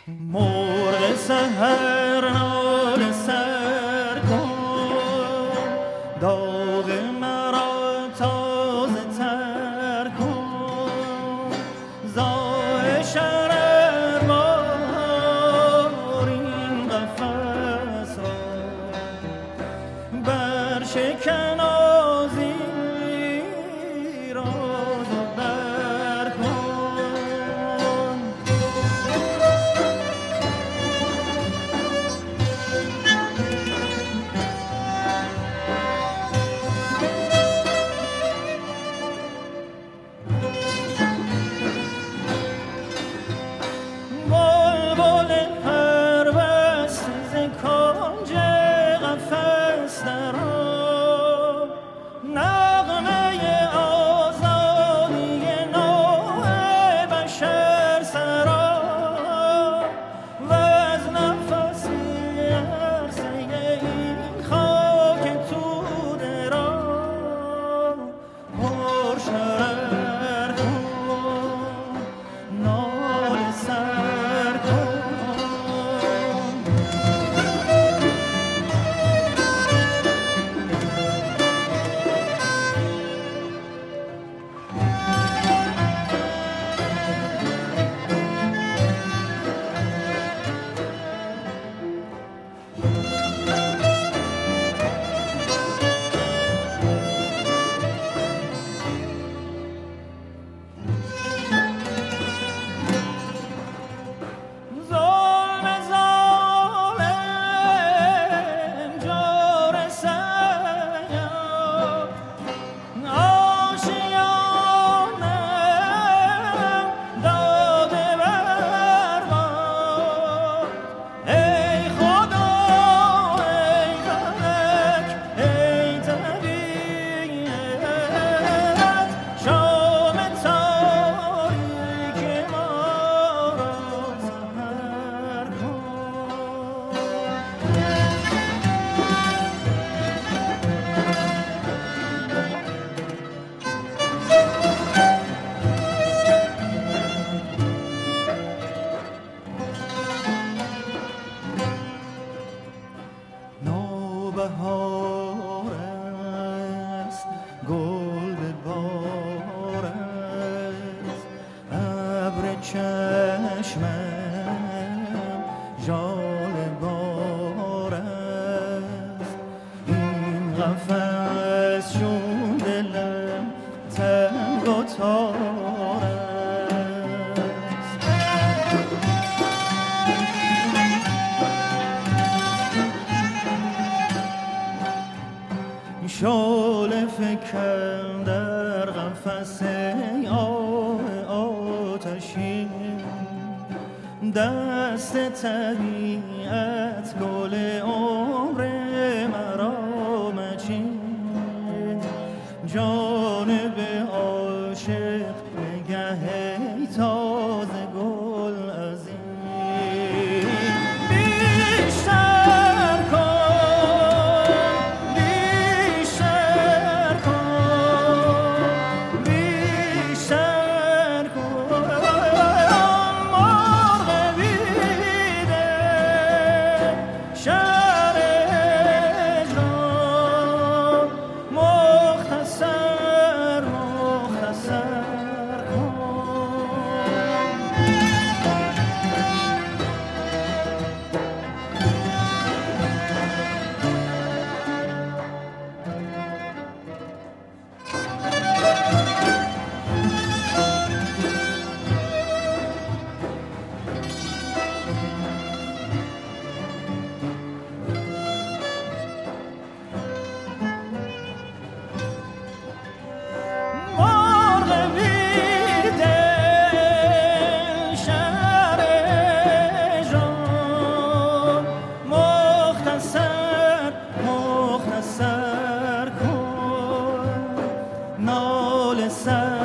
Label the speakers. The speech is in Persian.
Speaker 1: مرغ سحر ناله سر کن، داغ مرا تازه تر کن. زای شرر بار این قفس را برشکن، آذی راز برکن. بلبل پربسته ز کنج قفس درآ، نغمه آزادی نوع بشر سرا. وز نفسی عرصه این خاک توده را پر شرر کن، ناله سر کن. ظلم ظالم جور سیاد، آشیانم داده برباد. ای خدا ای فلک ای طبیعت، شام تاریک ما را سحر کن. نوبهار است، گل به بار است، ابر چشمم ژاله بار است. این قفس چون دلم تنگ و تار است. شعله فکن در قفس آه آتشین، دست طبیعت گل عمر مرا مچین. جانب عاشق نگه تازه گل از این بیشتر کن، بیشتر کن، بیشتر کن. مرغ بیده شهر اجرام، مختصر مختصر کن. مرغ بیده شهر اجرام، مختصر مختصر کن، ناله سر